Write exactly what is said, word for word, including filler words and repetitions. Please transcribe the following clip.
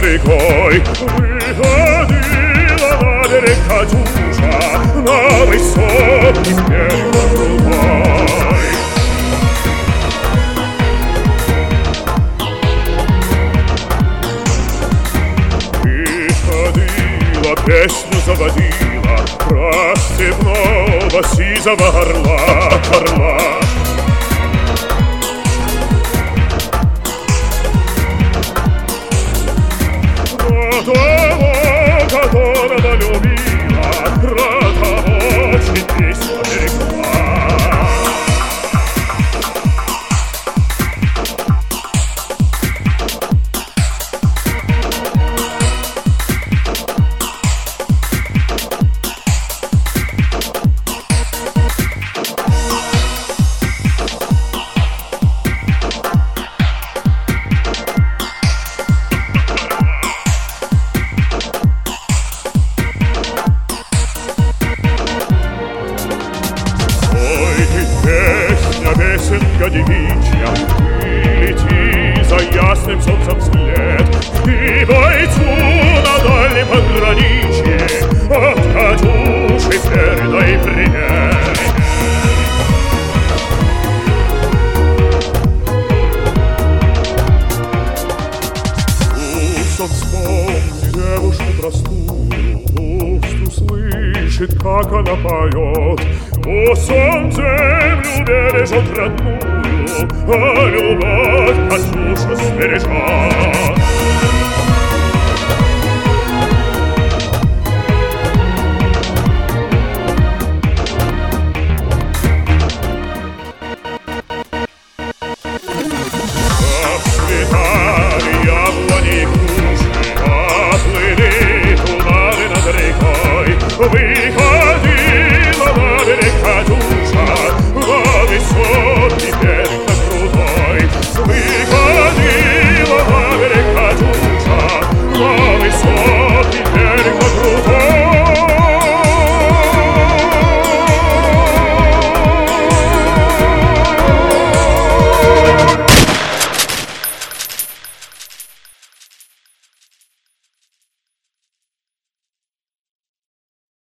рекой. Выходила на берег Катюша, на высокий берег крутой. Выходила, песню заводила про степного сизого орла, орла. Того, которого любила, про того, чьи песни берегла. Песенка девичья, ты лети за ясным солнцем вслед, и бойцу на дальнем пограничье от Катюши передай привет. Пусть он вспомнит девушку простую, пусть услышит, как она поет. Пусть он землю бережет родную, а любовь Катюша сбережет. Расцветали яблони и груши, оплыли туманы над рекой.